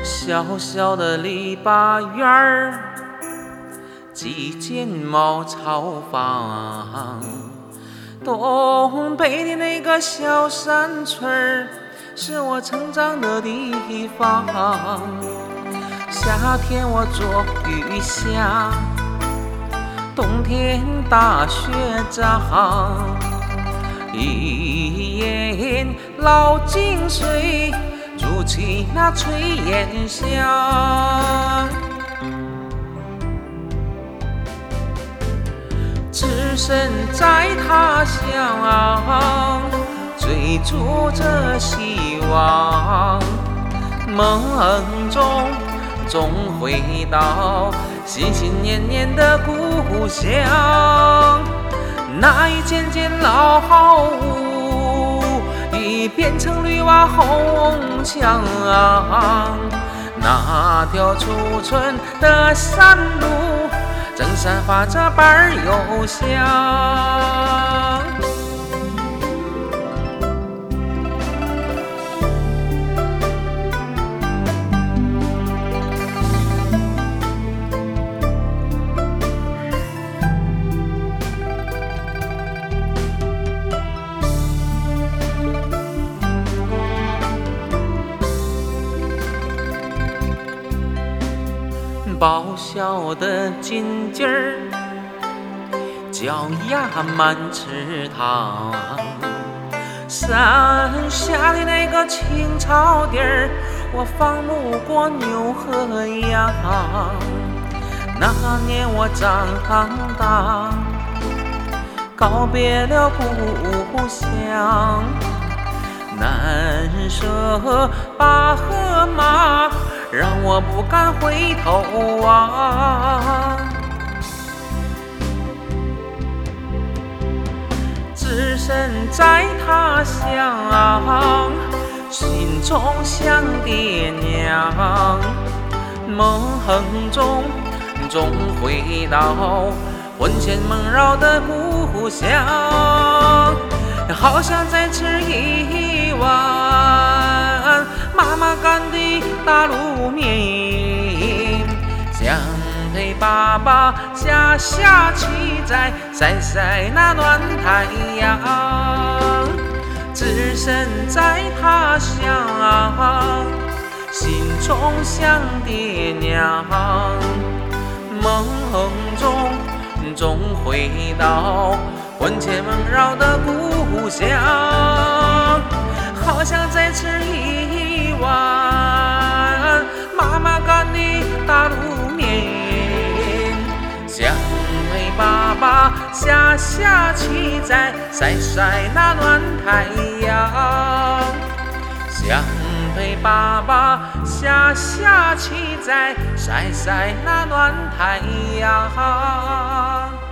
小小的篱笆院儿，几间茅草房。东北的那个小山村儿，是我成长的地方。夏天我做雨下，冬天打雪仗。一沿老井水，筑起那炊烟香。只身在他乡，追逐着希望。梦中总回到心心念念的故乡。那一间间老屋已变成绿瓦红墙，那条储存的山路正散发着柏油香。爆笑的金鸡儿，脚丫满池塘。山下的那个青草地儿，我放牧过牛和羊。那年我长大，告别了故乡。难舍爸和妈，让我不敢回头望。只身在他乡，心中想爹娘。梦中总回到魂牵梦绕的故乡，好想再吃一碗妈妈干的大卤面，想陪爸爸下棋，在晒那暖太阳。只身在他乡，心中想爹娘。梦中总回到魂牵梦绕的故乡，好想再吃一碗妈妈干的大卤面，想陪爸爸下棋，在晒那暖太阳。想陪爸爸下棋，在晒那暖太阳。